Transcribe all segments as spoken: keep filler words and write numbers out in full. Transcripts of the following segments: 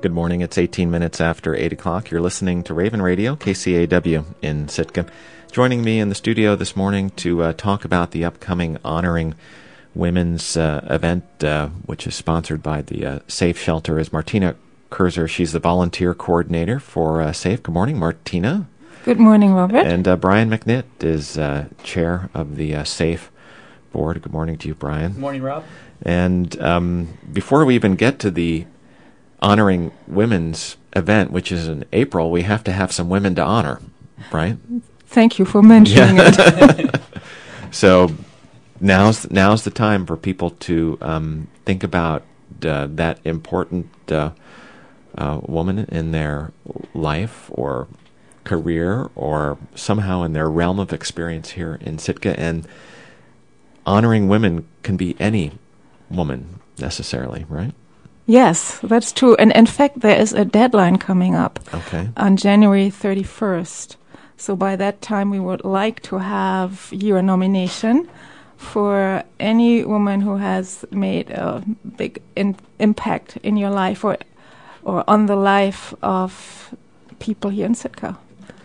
Good morning. It's eighteen minutes after eight o'clock. You're listening to Raven Radio, K C A W in Sitka. Joining me in the studio this morning to uh, talk about the upcoming Honoring Women's uh, event, uh, which is sponsored by the uh, SAFE Shelter, is Martina Kurzer. She's the volunteer coordinator for uh, SAFE. Good morning, Martina. Good morning, Robert. And uh, Brian McNitt is uh, chair of the uh, SAFE board. Good morning to you, Brian. Good morning, Rob. And um, before we even get to the Honoring Women's event, which is in April, we have to have some women to honor, right? Thank you for mentioning yeah. it. So now's now's the time for people to um, think about uh, that important uh, uh, woman in their life or career or somehow in their realm of experience here in Sitka. And honoring women can be any woman necessarily, right? Yes, that's true. And in fact, there is a deadline coming up okay. on January thirty-first. So by that time, we would like to have your nomination for any woman who has made a big in- impact in your life or or on the life of people here in Sitka.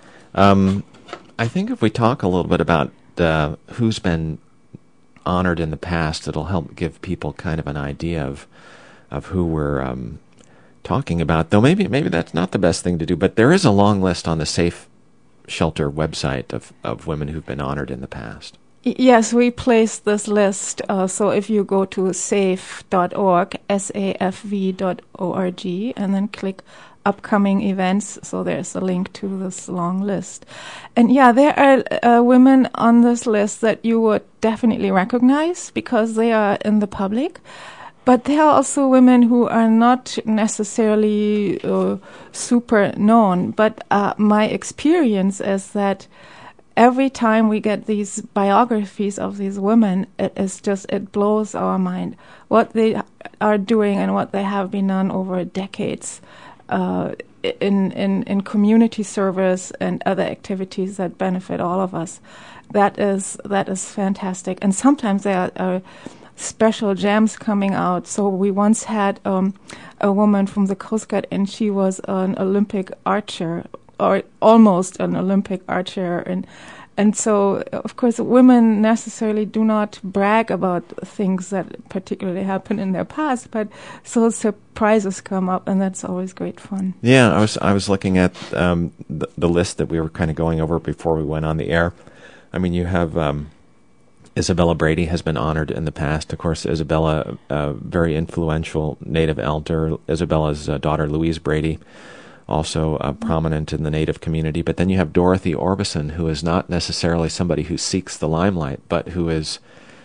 Um, I think if we talk a little bit about uh, who's been honored in the past, it'll help give people kind of an idea of of who we're um, talking about. Though maybe maybe that's not the best thing to do, but there is a long list on the SAFE Shelter website of, of women who've been honored in the past. Yes, we placed this list. Uh, so if you go to safe dot org, S A F V dot org, and then click upcoming events, so there's a link to this long list. And yeah, there are uh, women on this list that you would definitely recognize because they are in the public. But there are also women who are not necessarily uh, super known. But uh, my experience is that every time we get these biographies of these women, it is just, it blows our mind what they are doing and what they have been done over decades uh, in, in, in community service and other activities that benefit all of us. That is, that is fantastic. And sometimes there are, are special gems coming out. So we once had um, a woman from the Coast Guard, and she was an Olympic archer, or almost an Olympic archer, and and so of course women necessarily do not brag about things that particularly happen in their past, but so surprises come up, and that's always great fun. Yeah, I was I was looking at um, the, the list that we were kind of going over before we went on the air. I mean, you have. Um, Isabella Brady has been honored in the past. Of course, Isabella, a very influential Native elder. Isabella's uh, daughter, Louise Brady, also uh, prominent in the Native community. But then you have Dorothy Orbison, who is not necessarily somebody who seeks the limelight, but who is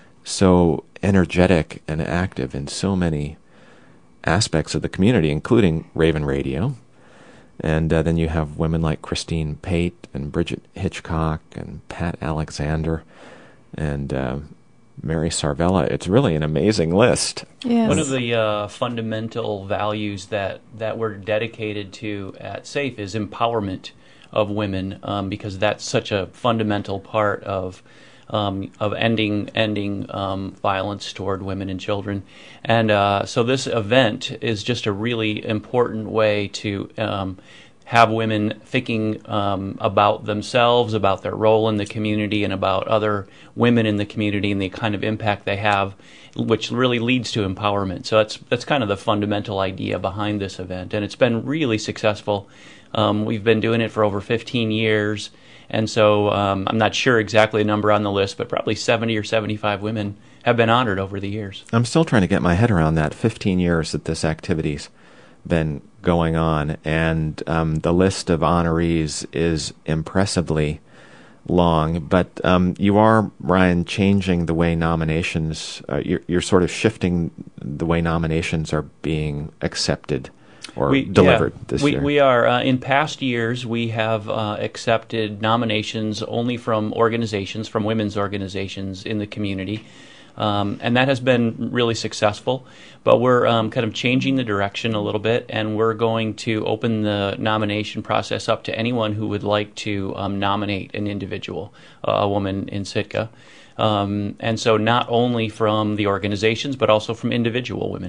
so energetic and active in so many aspects of the community, including Raven Radio. And uh, then you have women like Christine Pate and Bridget Hitchcock and Pat Alexander and uh, Mary Sarvella. It's really an amazing list. Yes. One of the uh, fundamental values that, that we're dedicated to at SAFE is empowerment of women, um, because that's such a fundamental part of um, of ending ending um, violence toward women and children. And uh, so this event is just a really important way to um, have women thinking um, about themselves, about their role in the community, and about other women in the community and the kind of impact they have, which really leads to empowerment. So that's that's kind of the fundamental idea behind this event, and it's been really successful. Um, we've been doing it for over fifteen years, and so um, I'm not sure exactly the number on the list, but probably seventy or seventy-five women have been honored over the years. I'm still trying to get my head around that. fifteen years that this activity's been going on, and um, the list of honorees is impressively long. But um, you are, Ryan, changing the way nominations, uh, you're, you're sort of shifting the way nominations are being accepted or we, delivered yeah, this we, year. We are. Uh, in past years, we have uh, accepted nominations only from organizations, from women's organizations in the community. Um, and that has been really successful, but we're um, kind of changing the direction a little bit, and we're going to open the nomination process up to anyone who would like to um, nominate an individual, uh, a woman in Sitka. Um, and so not only from the organizations, but also from individual women.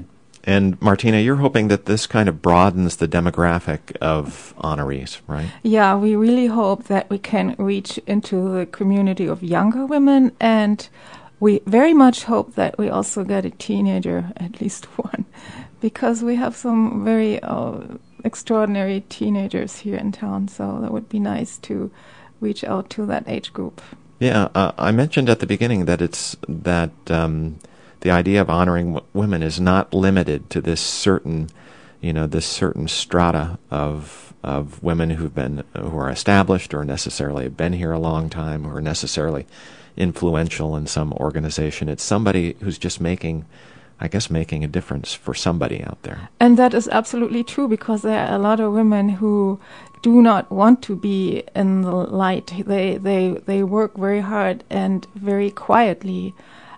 And Martina, you're hoping that this kind of broadens the demographic of honorees, right? Yeah, we really hope that we can reach into the community of younger women, and we very much hope that we also get a teenager, at least one, because we have some very uh, extraordinary teenagers here in town, so that would be nice to reach out to that age group. Yeah, uh, I mentioned at the beginning that it's that um, the idea of honoring w- women is not limited to this certain, you know, this certain strata of of women who've been who are established or necessarily have been here a long time or necessarily influential in some organization. It's somebody who's just making, I guess, making a difference for somebody out there. And that is absolutely true, because there are a lot of women who do not want to be in the light. They they they work very hard and very quietly.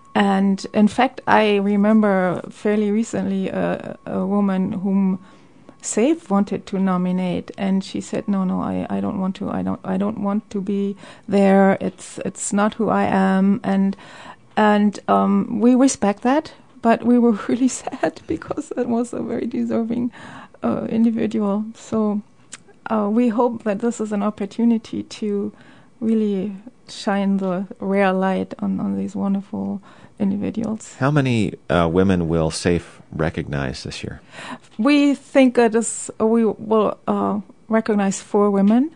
And in fact, I remember fairly recently a, a woman whom SAFE wanted to nominate, and she said, "No, no, I, I don't want to. I don't I don't want to be there. It's it's not who I am." And and um, we respect that, but we were really sad because that was a very deserving uh, individual. So uh, we hope that this is an opportunity to really shine the rare light on, on these wonderful individuals. How many uh, women will SAFE recognize this year? We think it is, uh, we will uh, recognize four women.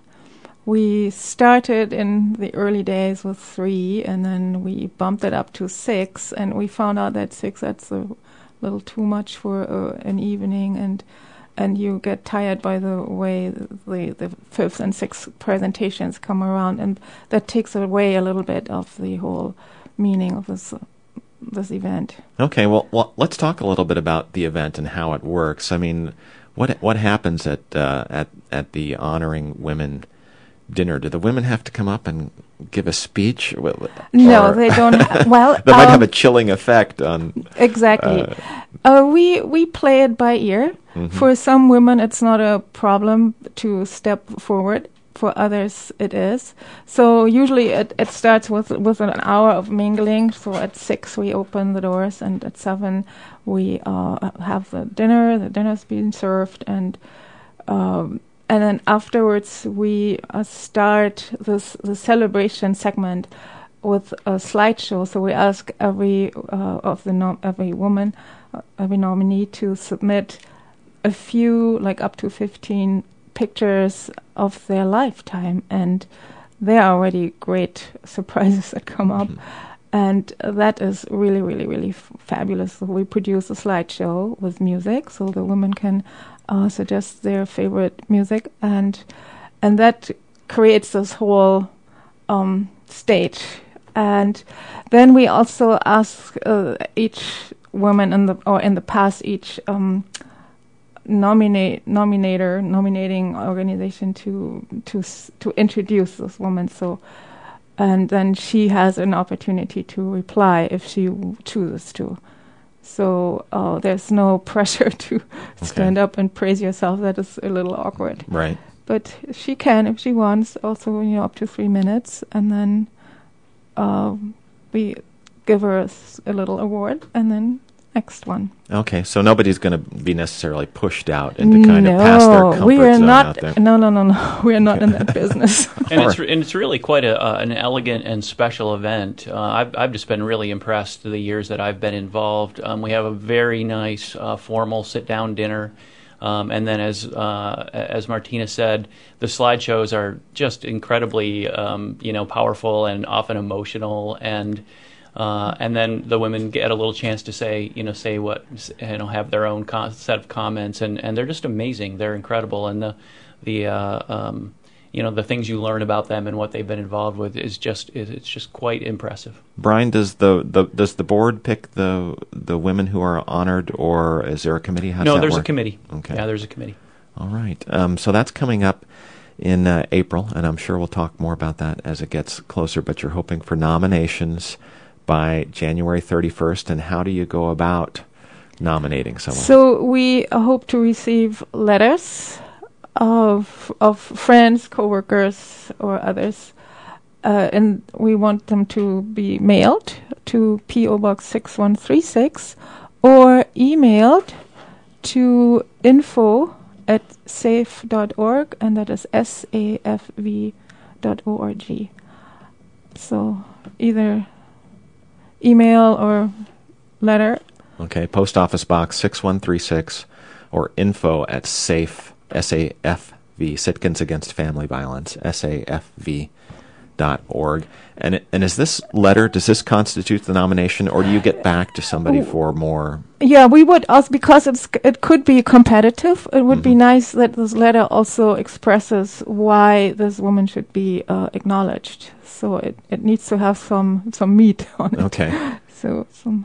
We started in the early days with three, and then we bumped it up to six, and we found out that six, that's a little too much for uh, an evening, and and you get tired by the way the, the fifth and sixth presentations come around, and that takes away a little bit of the whole meaning of this uh, this event. Okay, well, well, let's talk a little bit about the event and how it works. I mean, what what happens at uh, at at the Honoring Women dinner? Do the women have to come up and give a speech? No, or they don't. Ha- well, that might um, have a chilling effect on. Exactly. Uh, uh, we we play it by ear. mm-hmm. For some women, it's not a problem to step forward. For others, it is. So usually it, it starts with with an hour of mingling. So at six we open the doors, and at seven we uh, have the dinner. The dinner's being served, and um, and then afterwards we uh, start this the celebration segment with a slideshow. So we ask every uh, of the nom- every woman, uh, every nominee to submit a few, like up to fifteen pictures of their lifetime, and there are already great surprises that come up, mm-hmm. and uh, that is really, really, really f- fabulous. So we produce a slideshow with music, so the women can uh, suggest their favorite music, and and that creates this whole um, stage. And then we also ask uh, each woman in the or in the past each um, nominate nominator nominating organization to to s- to introduce this woman. So, and then she has an opportunity to reply if she w- chooses to. So uh, there's no pressure to okay. stand up and praise yourself. That is a little awkward. Right. But she can if she wants. Also, you know, up to three minutes, and then uh, we give her a, s- a little award, and then next one. Okay, so nobody's going to be necessarily pushed out into kind no, of past their comfort we are zone not, out there. No, no, no, no. We are not in that business. And it's re- and it's really quite a uh, an elegant and special event. Uh, I've I've just been really impressed the years that I've been involved. Um, we have a very nice uh, formal sit down dinner. Um, and then, as uh, as Martina said, the slideshows are just incredibly, um, you know, powerful and often emotional. And uh, and then the women get a little chance to say, you know, say what, you know, have their own co- set of comments, and, and they're just amazing. They're incredible, and the the uh, um, you know, the things you learn about them and what they've been involved with is just it's just quite impressive. Brian, does the, the does the board pick the the women who are honored, or is there a committee? How does no, that there's work? a committee. Okay. Yeah, there's a committee. All right. Um, so that's coming up in uh, April, and I'm sure we'll talk more about that as it gets closer. But you're hoping for nominations by January thirty-first, and how do you go about nominating someone? So we uh, hope to receive letters of of friends, coworkers, or others, uh, and we want them to be mailed to P O Box six one three six or emailed to info at safe dot org, and that is S A F V dot O R G. So either email or letter. Okay, Post Office Box six one three six or info at SAFE, S A F V, Sitkins Against Family Violence, S A F V dot org. And it, and is this letter, does this constitute the nomination, or do you get back to somebody Oh. for more? Yeah, we would also, because it's it could be competitive. It would be Mhm. nice that this letter also expresses why this woman should be uh, acknowledged. So it, it needs to have some some meat on it. Okay, So some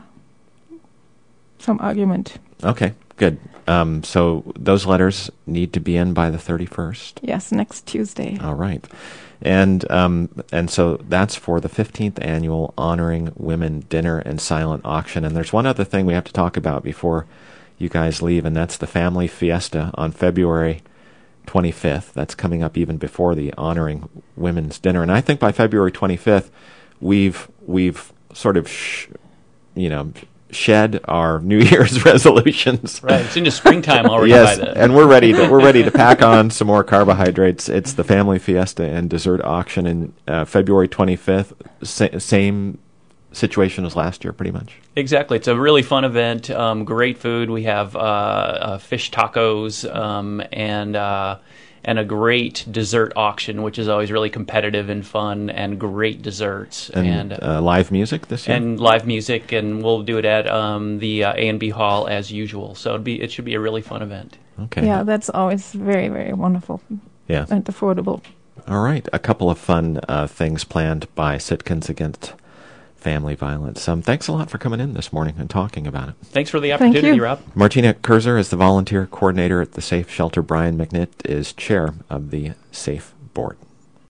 some argument. okay, good. Um, so those letters need to be in by the thirty-first. Yes, next Tuesday. All right. And um, and so that's for the fifteenth annual Honoring Women Dinner and Silent Auction. And there's one other thing we have to talk about before you guys leave, and that's the Family Fiesta on February twenty-fifth. That's coming up even before the Honoring Women's Dinner. And I think by February twenty-fifth, we've we've sort of, sh- you know, shed our New Year's resolutions. Right, it's into springtime already Yes, by then. and we're ready to we're ready to pack on some more carbohydrates. It's the Family Fiesta and Dessert Auction in uh, February twenty-fifth. Sa- same situation as last year, pretty much. Exactly. It's a really fun event. Um, great food. We have uh, uh, fish tacos um, and uh, and a great dessert auction, which is always really competitive and fun, and great desserts And, and uh, live music this year. and live music. And we'll do it at um, the uh, A and B Hall as usual. So it'd be it should be a really fun event. Okay. Yeah, that's always very, very wonderful Yeah. and affordable. All right. A couple of fun uh, things planned by Sitkins Against Family Violence. Um, thanks a lot for coming in this morning and talking about it. Thanks for the Thank opportunity, you. Rob. Martina Kurzer is the volunteer coordinator at the SAFE shelter. Brian McNitt is chair of the SAFE board.